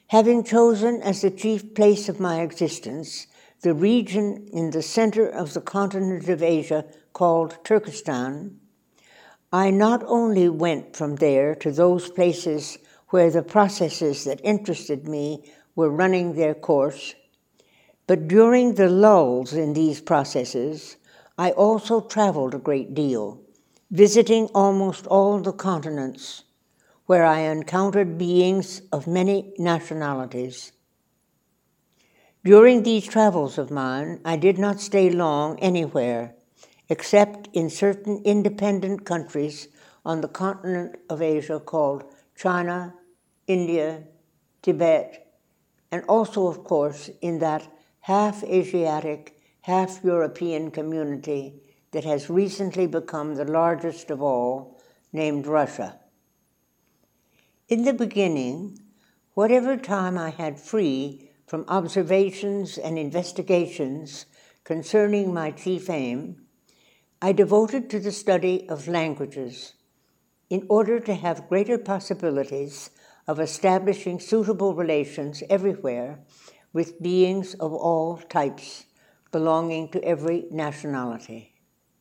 Having chosen as the chief place of my existence the region in the center of the continent of Asia called Turkestan, I not only went from there to those places where the processes that interested me were running their course, but during the lulls in these processes, I also traveled a great deal, visiting almost all the continents, where I encountered beings of many nationalities. During these travels of mine, I did not stay long anywhere, except in certain independent countries on the continent of Asia called China, India, Tibet, and also, of course, in that half Asiatic, half European community that has recently become the largest of all, named Russia. In the beginning, whatever time I had free from observations and investigations concerning my chief aim, I devoted to the study of languages in order to have greater possibilities of establishing suitable relations everywhere with beings of all types belonging to every nationality.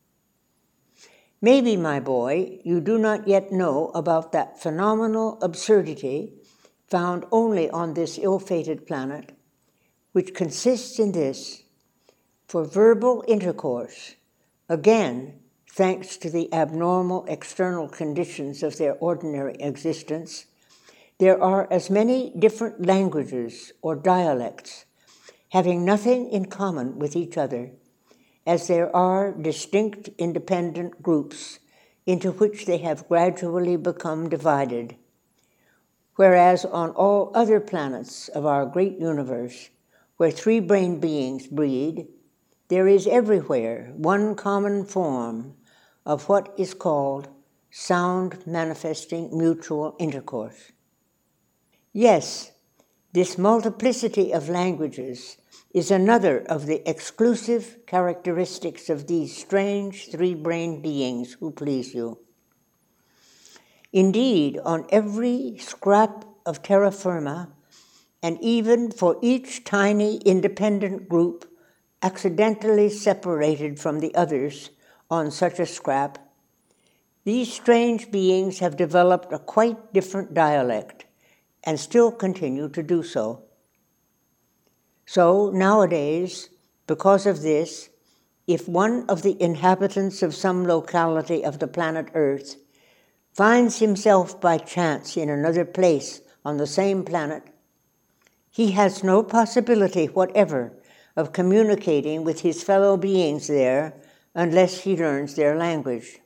Maybe, my boy, you do not yet know about that phenomenal absurdity found only on this ill-fated planet, which consists in this: for verbal intercourse, again, thanks to the abnormal external conditions of their ordinary existence, there are as many different languages or dialects having nothing in common with each other as there are distinct independent groups into which they have gradually become divided. Whereas on all other planets of our great universe, where three-brained beings breed, there is everywhere one common form of what is called sound manifesting mutual intercourse. Yes, this multiplicity of languages is another of the exclusive characteristics of these strange three-brained beings who please you. Indeed, on every scrap of terra firma, and even for each tiny independent group accidentally separated from the others on such a scrap, these strange beings have developed a quite different dialect and still continue to do so. So nowadays, because of this, if one of the inhabitants of some locality of the planet Earth finds himself by chance in another place on the same planet, he has no possibility whatever of communicating with his fellow beings there unless he learns their language.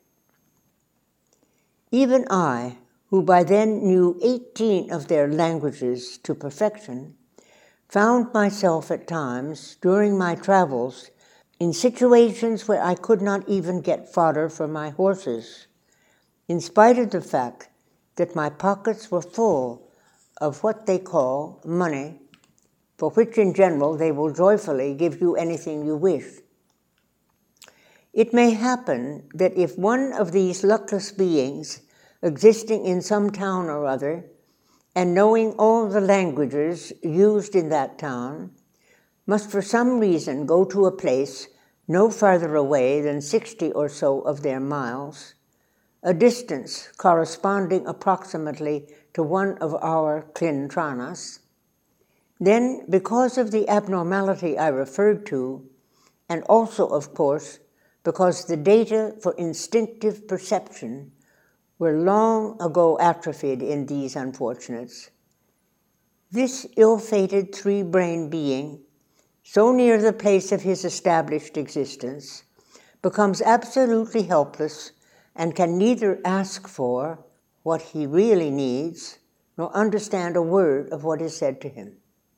Even I, who by then knew 18 of their languages to perfection, found myself at times during my travels in situations where I could not even get fodder for my horses, in spite of the fact that my pockets were full of what they call money, for which in general they will joyfully give you anything you wish. It may happen that if one of these luckless beings existing in some town or other and knowing all the languages used in that town, must for some reason go to a place no farther away than 60 or so of their miles, a distance corresponding approximately to one of our klintranas, then, because of the abnormality I referred to, and also, of course, because the data for instinctive perception were long ago atrophied in these unfortunates, this ill-fated three-brained being, so near the place of his established existence, becomes absolutely helpless and can neither ask for what he really needs nor understand a word of what is said to him.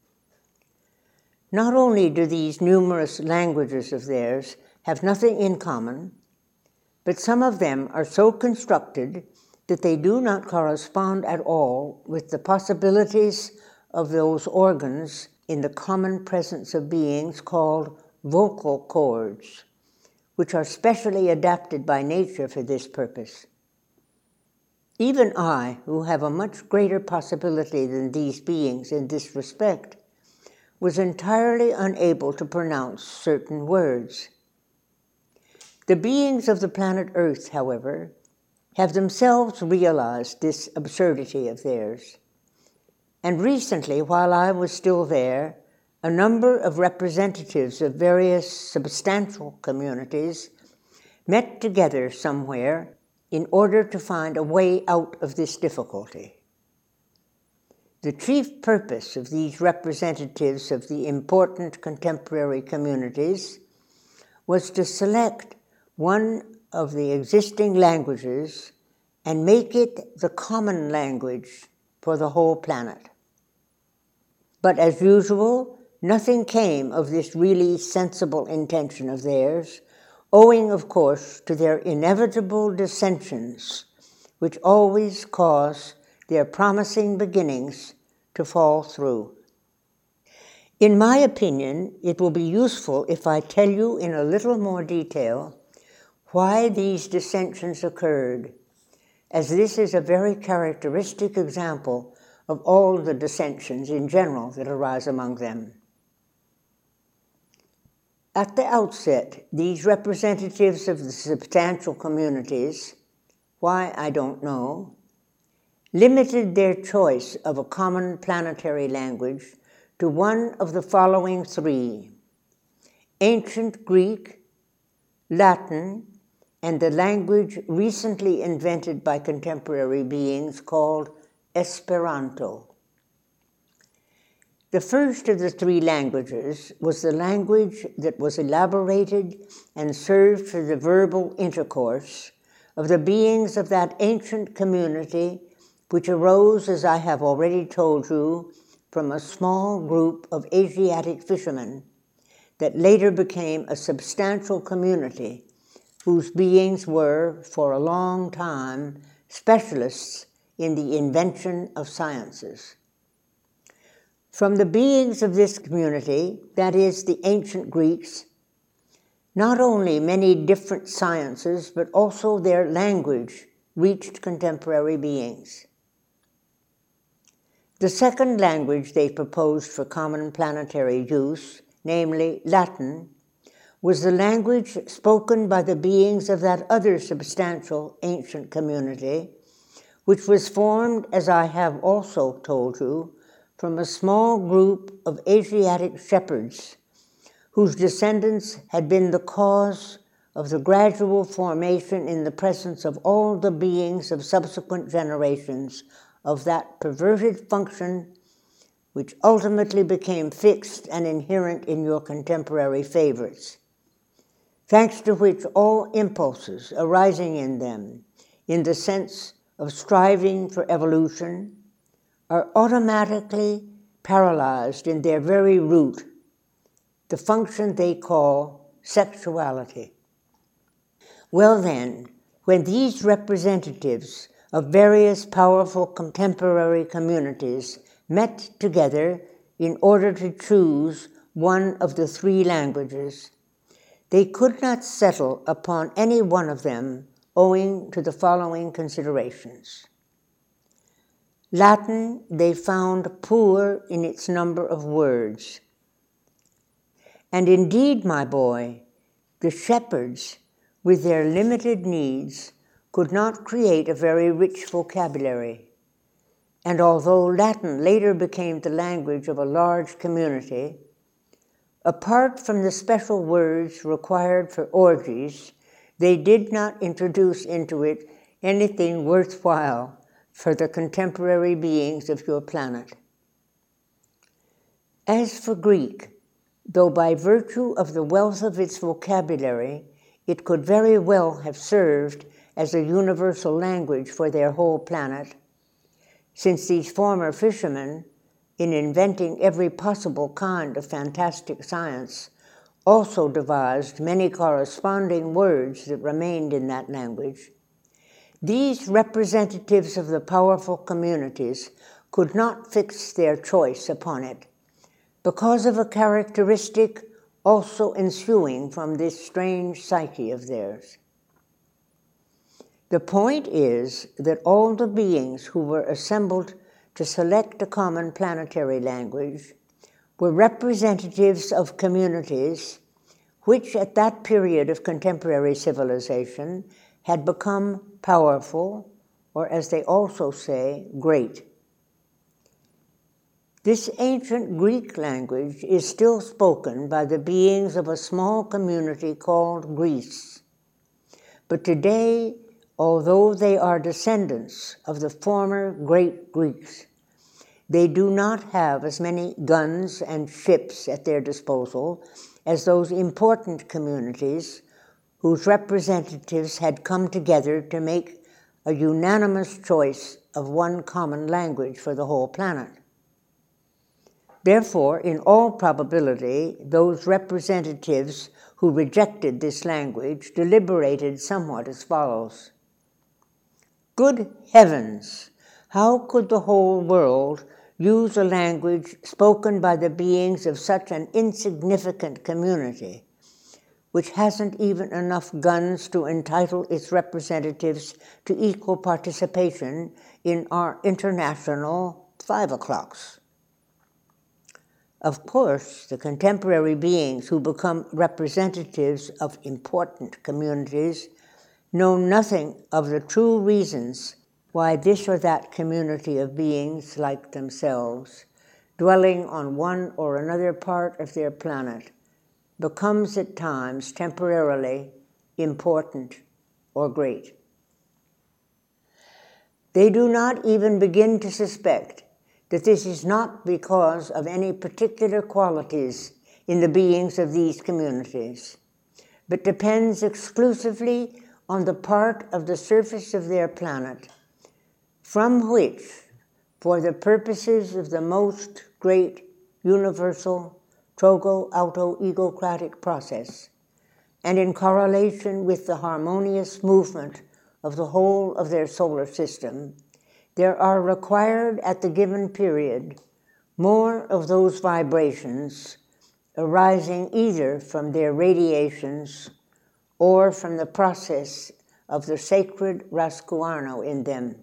Not only do these numerous languages of theirs have nothing in common, but some of them are so constructed that they do not correspond at all with the possibilities of those organs in the common presence of beings called vocal cords, which are specially adapted by nature for this purpose. Even I, who have a much greater possibility than these beings in this respect, was entirely unable to pronounce certain words. The beings of the planet Earth, however, have themselves realized this absurdity of theirs. And recently, while I was still there, a number of representatives of various substantial communities met together somewhere in order to find a way out of this difficulty. The chief purpose of these representatives of the important contemporary communities was to select one of the existing languages and make it the common language for the whole planet. But as usual, nothing came of this really sensible intention of theirs, owing, of course, to their inevitable dissensions, which always cause their promising beginnings to fall through. In my opinion, it will be useful if I tell you in a little more detail why these dissensions occurred, as this is a very characteristic example of all the dissensions in general that arise among them. At the outset, these representatives of the substantial communities, why I don't know, limited their choice of a common planetary language to one of the following three: Ancient Greek, Latin, and the language recently invented by contemporary beings called Esperanto. The first of the three languages was the language that was elaborated and served for the verbal intercourse of the beings of that ancient community which arose, as I have already told you, from a small group of Asiatic fishermen that later became a substantial community whose beings were, for a long time, specialists in the invention of sciences. From the beings of this community, that is, the ancient Greeks, not only many different sciences, but also their language reached contemporary beings. The second language they proposed for common planetary use, namely Latin, was the language spoken by the beings of that other substantial ancient community, which was formed, as I have also told you, from a small group of Asiatic shepherds whose descendants had been the cause of the gradual formation in the presence of all the beings of subsequent generations of that perverted function which ultimately became fixed and inherent in your contemporary favorites, thanks to which all impulses arising in them, in the sense of striving for evolution, are automatically paralyzed in their very root, the function they call sexuality. Well then, when these representatives of various powerful contemporary communities met together in order to choose one of the three languages, they could not settle upon any one of them owing to the following considerations. Latin they found poor in its number of words. And indeed, my boy, the shepherds, with their limited needs, could not create a very rich vocabulary. And although Latin later became the language of a large community, apart from the special words required for orgies, they did not introduce into it anything worthwhile for the contemporary beings of your planet. As for Greek, though by virtue of the wealth of its vocabulary, it could very well have served as a universal language for their whole planet, since these former fishermen, in inventing every possible kind of fantastic science, also devised many corresponding words that remained in that language, these representatives of the powerful communities could not fix their choice upon it, because of a characteristic also ensuing from this strange psyche of theirs. The point is that all the beings who were assembled to select a common planetary language were representatives of communities which at that period of contemporary civilization had become powerful, or as they also say, great. This ancient Greek language is still spoken by the beings of a small community called Greece. But today, although they are descendants of the former great Greeks, they do not have as many guns and ships at their disposal as those important communities whose representatives had come together to make a unanimous choice of one common language for the whole planet. Therefore, in all probability, those representatives who rejected this language deliberated somewhat as follows. Good heavens! How could the whole world use a language spoken by the beings of such an insignificant community, which hasn't even enough guns to entitle its representatives to equal participation in our international 5 o'clocks? Of course, the contemporary beings who become representatives of important communities know nothing of the true reasons why this or that community of beings like themselves, dwelling on one or another part of their planet, becomes at times temporarily important or great. They do not even begin to suspect that this is not because of any particular qualities in the beings of these communities, but depends exclusively on the part of the surface of their planet, from which, for the purposes of the most great universal trogo-auto-egocratic process, and in correlation with the harmonious movement of the whole of their solar system, there are required at the given period more of those vibrations arising either from their radiations or from the process of the sacred Rascuano in them.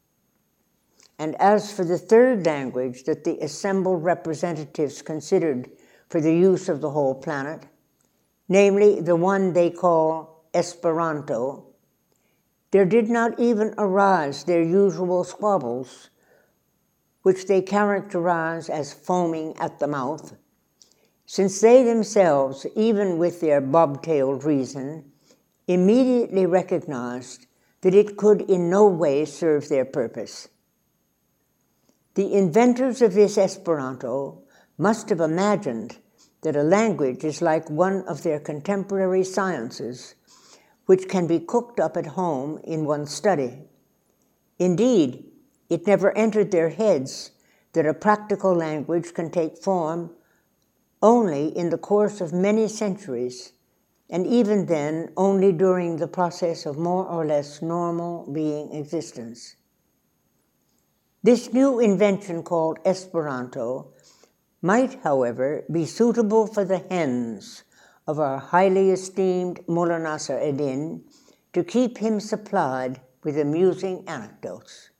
And as for the third language that the assembled representatives considered for the use of the whole planet, namely the one they call Esperanto, there did not even arise their usual squabbles, which they characterize as foaming at the mouth, since they themselves, even with their bobtailed reason, immediately recognized that it could in no way serve their purpose. The inventors of this Esperanto must have imagined that a language is like one of their contemporary sciences, which can be cooked up at home in one's study. Indeed, it never entered their heads that a practical language can take form only in the course of many centuries, and even then only during the process of more or less normal being existence. This new invention called Esperanto might, however, be suitable for the hens of our highly esteemed Mullah Nasser Eddin to keep him supplied with amusing anecdotes.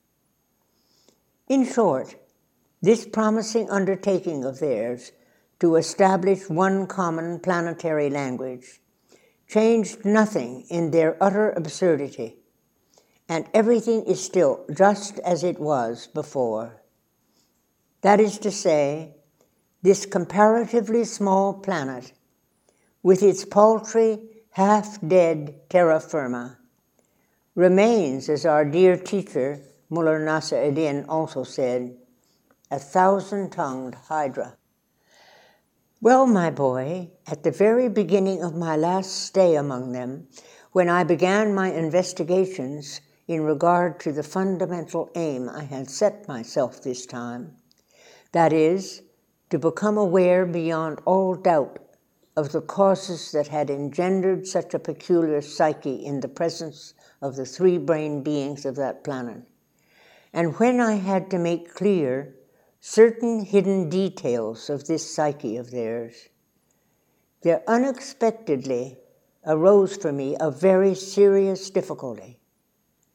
In short, this promising undertaking of theirs to establish one common planetary language changed nothing in their utter absurdity, and everything is still just as it was before. That is to say, this comparatively small planet, with its paltry, half-dead terra firma, remains, as our dear teacher, Mullah Nasser Eddin, also said, a 1,000-tongued hydra. Well, my boy, at the very beginning of my last stay among them, when I began my investigations in regard to the fundamental aim I had set myself this time, that is, to become aware beyond all doubt of the causes that had engendered such a peculiar psyche in the presence of the three-brained beings of that planet, and when I had to make clear certain hidden details of this psyche of theirs, there unexpectedly arose for me a very serious difficulty.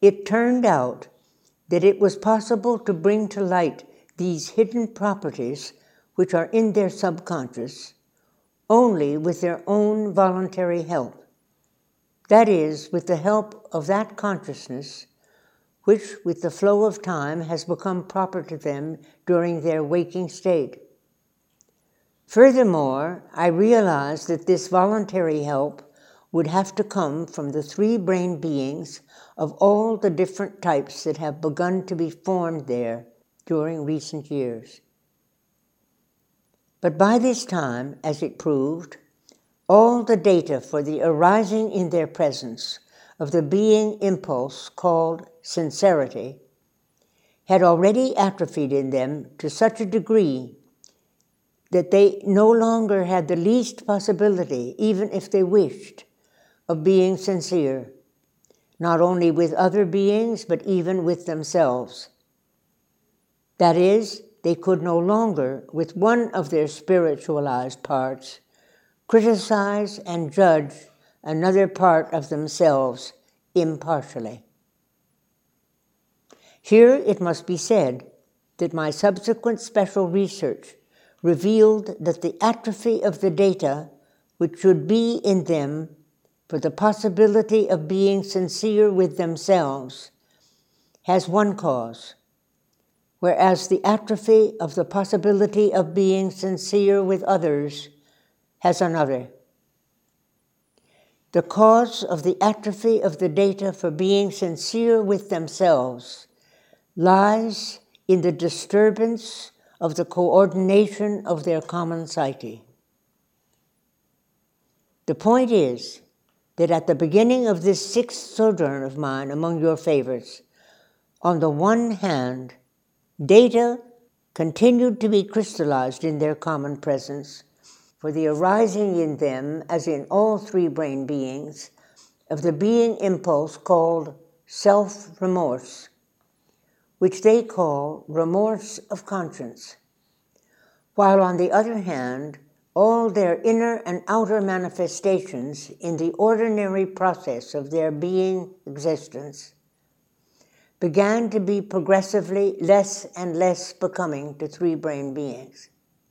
it turned out that it was possible to bring to light these hidden properties which are in their subconscious only with their own voluntary help. That is, with the help of that consciousness which, with the flow of time, has become proper to them during their waking state. Furthermore, I realized that this voluntary help would have to come from the three brain beings of all the different types that have begun to be formed there during recent years. But by this time, as it proved, all the data for the arising in their presence of the being impulse called sincerity had already atrophied in them to such a degree that they no longer had the least possibility, even if they wished, of being sincere, not only with other beings, but even with themselves. That is, they could no longer, with one of their spiritualized parts, criticize and judge another part of themselves impartially. Here it must be said that my subsequent special research revealed that the atrophy of the data which should be in them for the possibility of being sincere with themselves has one cause, whereas the atrophy of the possibility of being sincere with others has another. The cause of the atrophy of the data for being sincere with themselves lies in the disturbance of the coordination of their common psyche. The point is that at the beginning of this sixth sojourn of mine among your favorites, on the one hand, data continued to be crystallized in their common presence for the arising in them, as in all three brain beings, of the being impulse called self-remorse, which they call remorse of conscience, while on the other hand, all their inner and outer manifestations in the ordinary process of their being existence began to be progressively less and less becoming to three brain beings.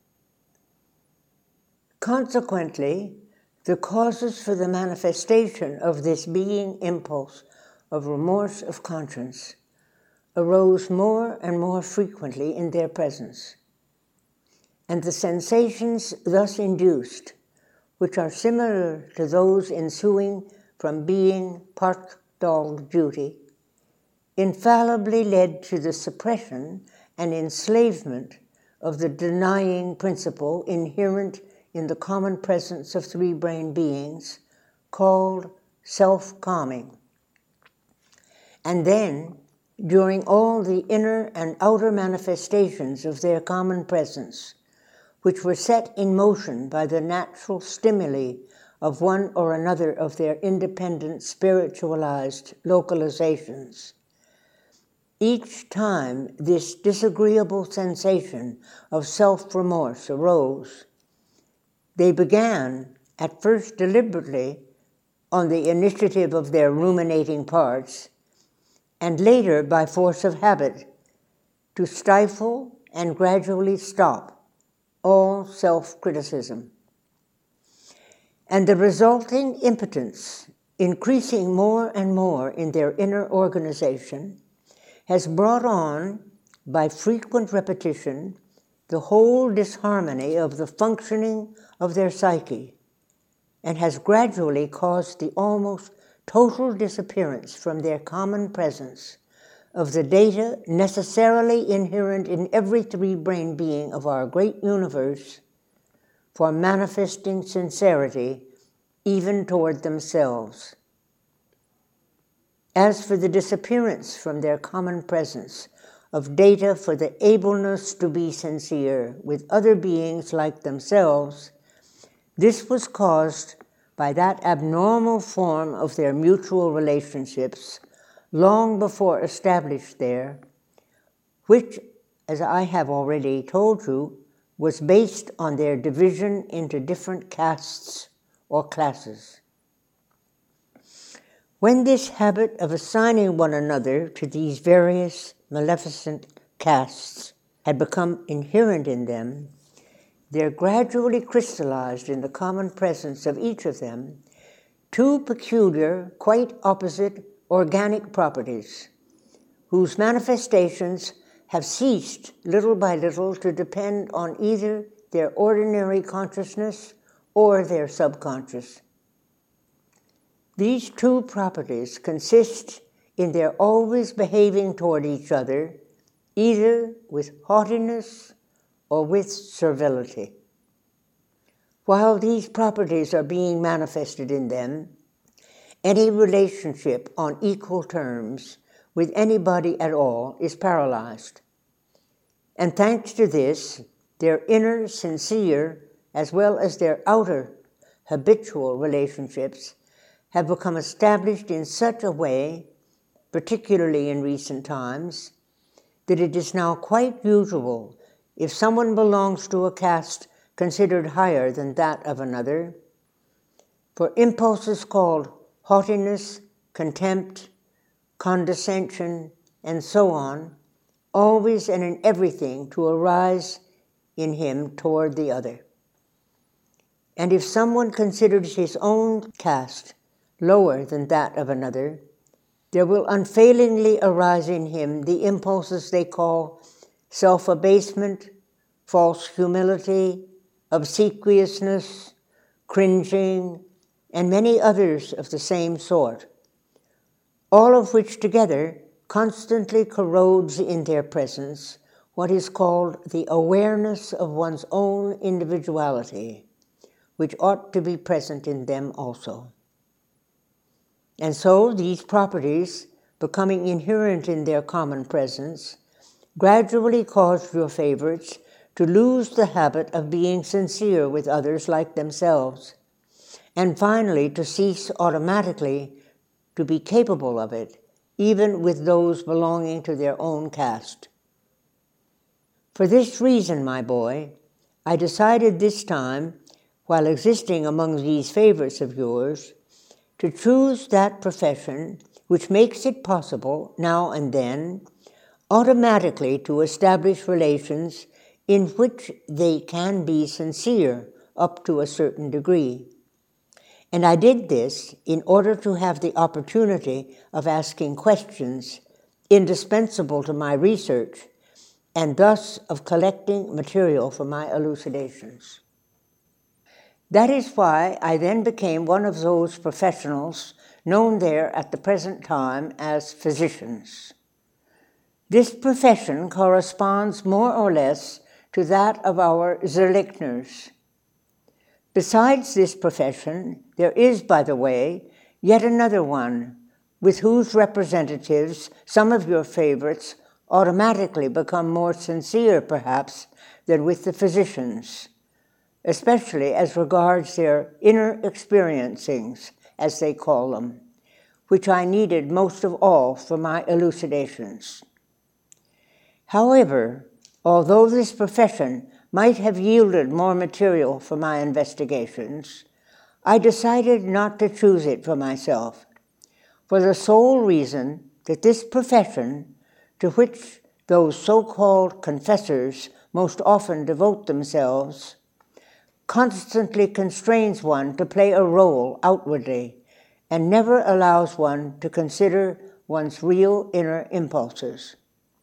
Consequently, the causes for the manifestation of this being impulse of remorse of conscience arose more and more frequently in their presence, and the sensations thus induced, which are similar to those ensuing from being part dog duty, infallibly led to the suppression and enslavement of the denying principle inherent in the common presence of three brain beings, called self-calming. And then, during all the inner and outer manifestations of their common presence, which were set in motion by the natural stimuli of one or another of their independent spiritualized localizations, each time this disagreeable sensation of self-remorse arose, they began, at first deliberately, on the initiative of their ruminating parts, and later by force of habit, to stifle and gradually stop all self-criticism. And the resulting impotence, increasing more and more in their inner organization, has brought on, by frequent repetition, the whole disharmony of the functioning of their psyche, and has gradually caused the almost total disappearance from their common presence of the data necessarily inherent in every three brain being of our great universe for manifesting sincerity even toward themselves. As for the disappearance from their common presence of data for the ableness to be sincere with other beings like themselves, this was caused by that abnormal form of their mutual relationships long before established there, which, as I have already told you, was based on their division into different castes or classes. When this habit of assigning one another to these various maleficent castes had become inherent in them, there gradually crystallized in the common presence of each of them two peculiar, quite opposite organic properties, whose manifestations have ceased little by little to depend on either their ordinary consciousness or their subconscious. These two properties consist in their always behaving toward each other either with haughtiness or with servility. While these properties are being manifested in them, any relationship on equal terms with anybody at all is paralyzed. And thanks to this, their inner, sincere, as well as their outer, habitual relationships have become established in such a way, particularly in recent times, that it is now quite usual, if someone belongs to a caste considered higher than that of another, for impulses called haughtiness, contempt, condescension, and so on, always and in everything to arise in him toward the other. And if someone considers his own caste lower than that of another, there will unfailingly arise in him the impulses they call self-abasement, false humility, obsequiousness, cringing, and many others of the same sort, all of which together constantly corrodes in their presence what is called the awareness of one's own individuality, which ought to be present in them also. And so these properties, becoming inherent in their common presence, gradually cause your favorites to lose the habit of being sincere with others like themselves, and finally to cease automatically to be capable of it, even with those belonging to their own caste. For this reason, my boy, I decided this time, while existing among these favorites of yours, to choose that profession which makes it possible, now and then, automatically to establish relations in which they can be sincere up to a certain degree. And I did this in order to have the opportunity of asking questions indispensable to my research, and thus of collecting material for my elucidations. That is why I then became one of those professionals known there at the present time as physicians. This profession corresponds more or less to that of our Zerlichners. Besides this profession, there is, by the way, yet another one, with whose representatives some of your favorites automatically become more sincere, perhaps, than with the physicians, especially as regards their inner experiencings, as they call them, which I needed most of all for my elucidations. However, although this profession might have yielded more material for my investigations, I decided not to choose it for myself, for the sole reason that this profession, to which those so-called confessors most often devote themselves, constantly constrains one to play a role outwardly and never allows one to consider one's real inner impulses.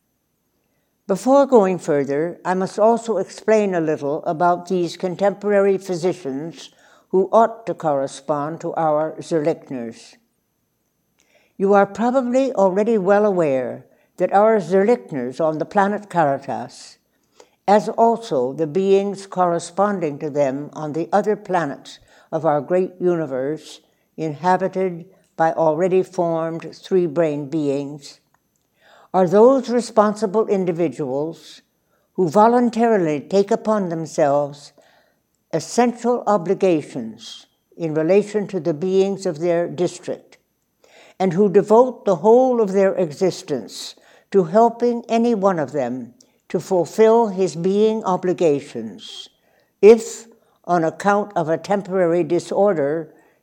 Before going further, I must also explain a little about these contemporary physicians who ought to correspond to our Zerlichners. You are probably already well aware that our Zerlichners on the planet Caritas, as also the beings corresponding to them on the other planets of our great universe, inhabited by already formed three-brained beings, are those responsible individuals who voluntarily take upon themselves essential obligations in relation to the beings of their district, and who devote the whole of their existence to helping any one of them to fulfill his being obligations, if, on account of a temporary disorder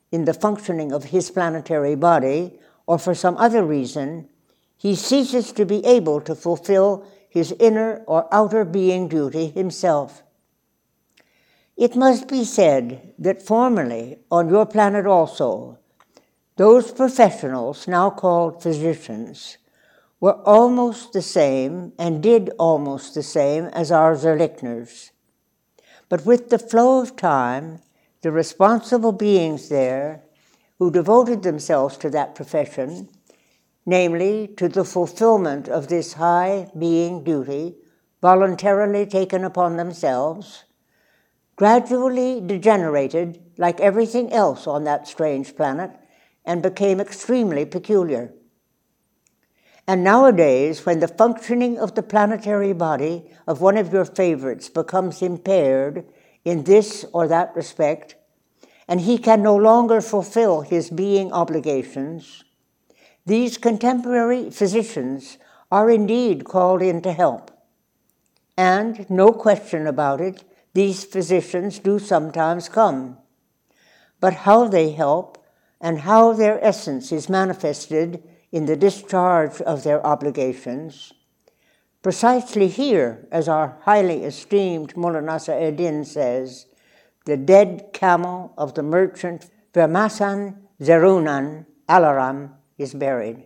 in the functioning of his planetary body, or for some other reason, he ceases to be able to fulfill his inner or outer being duty himself. It must be said that formerly, on your planet also, those professionals, now called physicians, were almost the same and did almost the same as our Zerlichners. But with the flow of time, the responsible beings there who devoted themselves to that profession, namely to the fulfillment of this high being duty voluntarily taken upon themselves, gradually degenerated like everything else on that strange planet and became extremely peculiar. And nowadays, when the functioning of the planetary body of one of your favorites becomes impaired in this or that respect, and he can no longer fulfill his being obligations, these contemporary physicians are indeed called in to help. And, no question about it, these physicians do sometimes come. But how they help and how their essence is manifested in the discharge of their obligations, precisely here, as our highly esteemed Mullah Nasser Eddin says, the dead camel of the merchant Vermasan Zerunan Alaram is buried.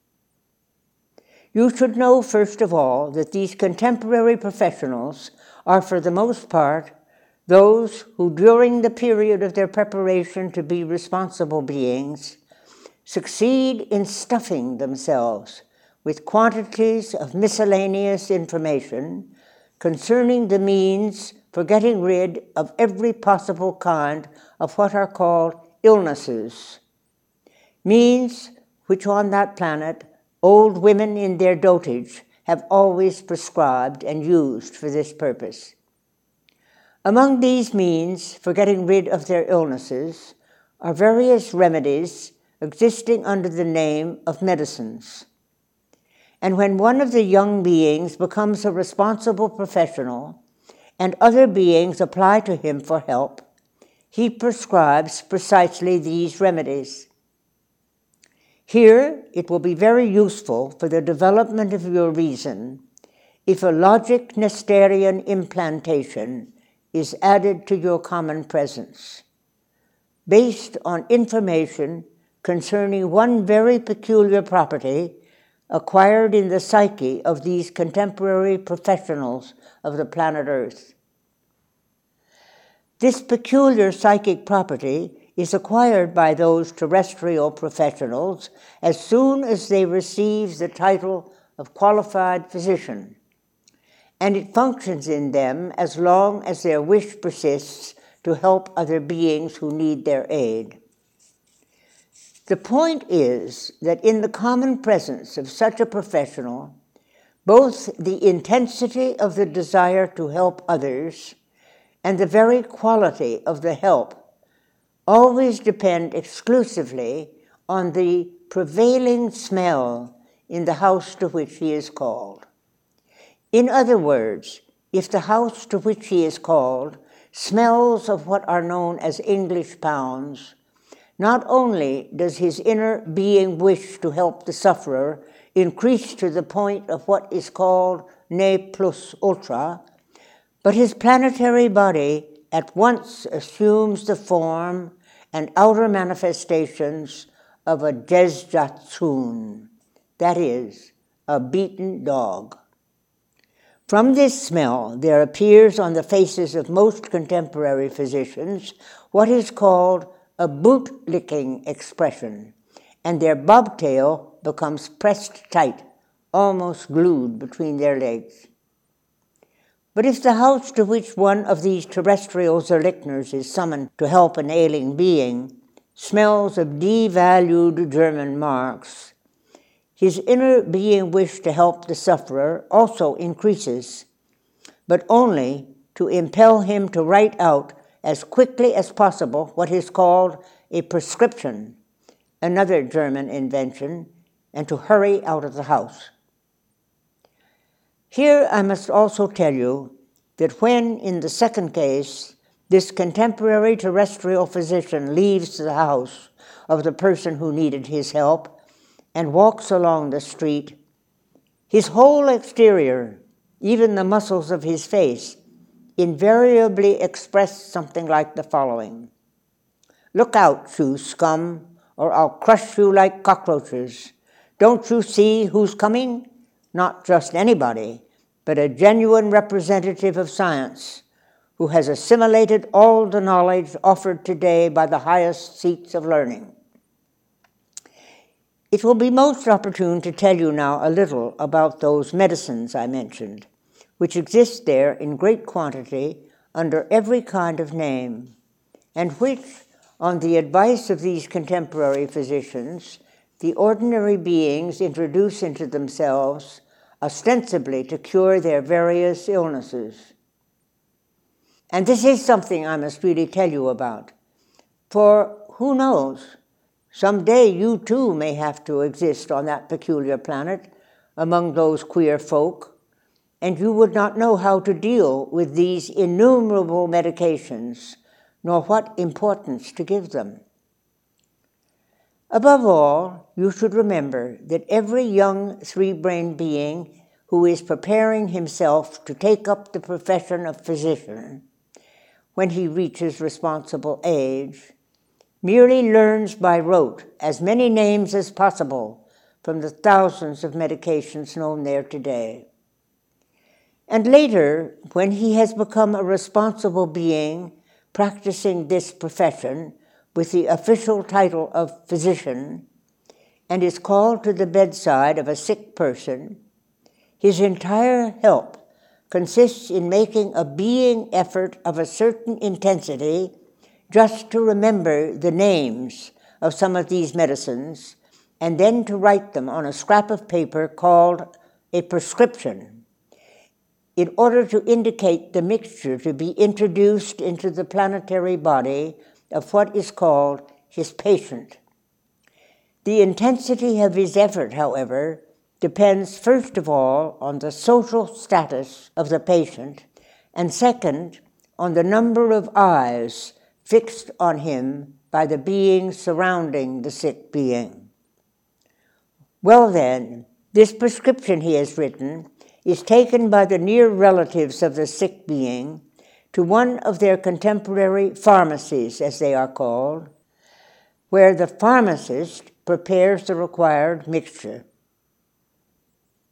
You should know, first of all, that these contemporary professionals are, for the most part, those who, during the period of their preparation to be responsible beings, succeed in stuffing themselves with quantities of miscellaneous information concerning the means for getting rid of every possible kind of what are called illnesses, means which on that planet old women in their dotage have always prescribed and used for this purpose. Among these means for getting rid of their illnesses are various remedies existing under the name of medicines. And when one of the young beings becomes a responsible professional and other beings apply to him for help, he prescribes precisely these remedies. Here, it will be very useful for the development of your reason if a logic Nestorian implantation is added to your common presence, based on information concerning one very peculiar property acquired in the psyche of these contemporary professionals of the planet Earth. This peculiar psychic property is acquired by those terrestrial professionals as soon as they receive the title of qualified physician, and it functions in them as long as their wish persists to help other beings who need their aid. The point is that in the common presence of such a professional, both the intensity of the desire to help others and the very quality of the help always depend exclusively on the prevailing smell in the house to which he is called. In other words, if the house to which he is called smells of what are known as English pounds, not only does his inner being wish to help the sufferer increase to the point of what is called ne plus ultra, but his planetary body at once assumes the form and outer manifestations of a Jezjatsun, that is, a beaten dog. From this smell, there appears on the faces of most contemporary physicians what is called a boot-licking expression, and their bobtail becomes pressed tight, almost glued between their legs. But if the house to which one of these terrestrial Zerlichners is summoned to help an ailing being smells of devalued German marks, his inner being wish to help the sufferer also increases, but only to impel him to write out as quickly as possible what is called a prescription, another German invention, and to hurry out of the house. Here I must also tell you that when, in the second case, this contemporary terrestrial physician leaves the house of the person who needed his help and walks along the street. His whole exterior, even the muscles of his face, invariably express something like the following: "Look out, you scum, or I'll crush you like cockroaches. Don't you see who's coming? Not just anybody, but a genuine representative of science, who has assimilated all the knowledge offered today by the highest seats of learning." It will be most opportune to tell you now a little about those medicines I mentioned, which exist there in great quantity under every kind of name, and which, on the advice of these contemporary physicians, the ordinary beings introduce into themselves ostensibly to cure their various illnesses. And this is something I must really tell you about, for who knows, someday you too may have to exist on that peculiar planet among those queer folk, and you would not know how to deal with these innumerable medications, nor what importance to give them. Above all, you should remember that every young three-brained being who is preparing himself to take up the profession of physician, when he reaches responsible age, merely learns by rote as many names as possible from the thousands of medications known there today. And later, when he has become a responsible being practicing this profession with the official title of physician, and is called to the bedside of a sick person, his entire help consists in making a being effort of a certain intensity just to remember the names of some of these medicines, and then to write them on a scrap of paper called a prescription, in order to indicate the mixture to be introduced into the planetary body of what is called his patient. The intensity of his effort, however, depends first of all on the social status of the patient, and second, on the number of eyes fixed on him by the beings surrounding the sick being. Well then, this prescription he has written is taken by the near relatives of the sick being to one of their contemporary pharmacies, as they are called, where the pharmacist prepares the required mixture.